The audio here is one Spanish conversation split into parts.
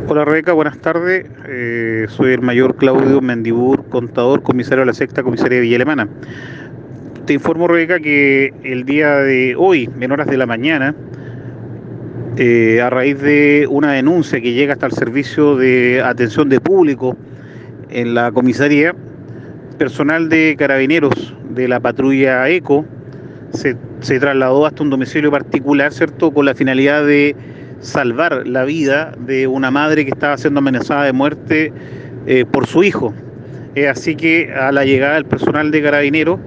Hola Rebeca, buenas tardes. Soy el mayor Claudio Mendibur, contador, comisario de la sexta comisaría de Villa Alemana. Te informo, Rebeca, que el día de hoy, en horas de la mañana, a raíz de una denuncia que llega hasta el servicio de atención de público en la comisaría, personal de carabineros de la patrulla ECO se trasladó hasta un domicilio particular, ¿cierto?, con la finalidad de salvar la vida de una madre que estaba siendo amenazada de muerte por su hijo. Así que a la llegada del personal de carabineros,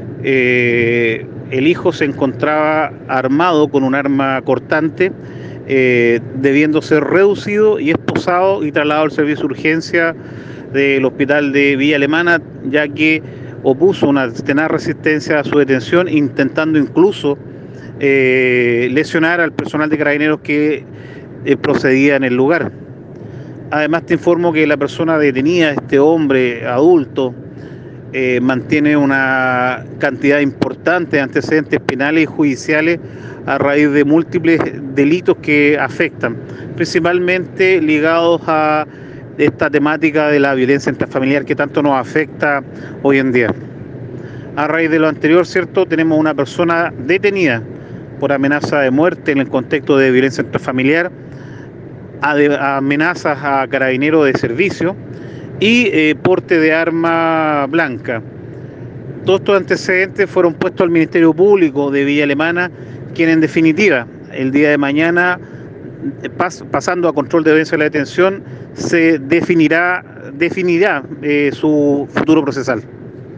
el hijo se encontraba armado con un arma cortante, debiendo ser reducido y esposado y trasladado al servicio de urgencia del hospital de Villa Alemana, ya que opuso una tenaz resistencia a su detención, intentando incluso lesionar al personal de carabineros que procedía en el lugar. Además te informo que la persona detenida, este hombre adulto, mantiene una cantidad importante de antecedentes penales y judiciales a raíz de múltiples delitos que afectan, principalmente ligados a esta temática de la violencia intrafamiliar que tanto nos afecta hoy en día. A raíz de lo anterior, ¿cierto?, tenemos una persona detenida por amenaza de muerte en el contexto de violencia intrafamiliar, amenazas a carabineros de servicio y porte de arma blanca. Todos estos antecedentes fueron puestos al Ministerio Público de Villa Alemana, quien en definitiva el día de mañana, pasando a control de audiencia de la detención, se definirá su futuro procesal.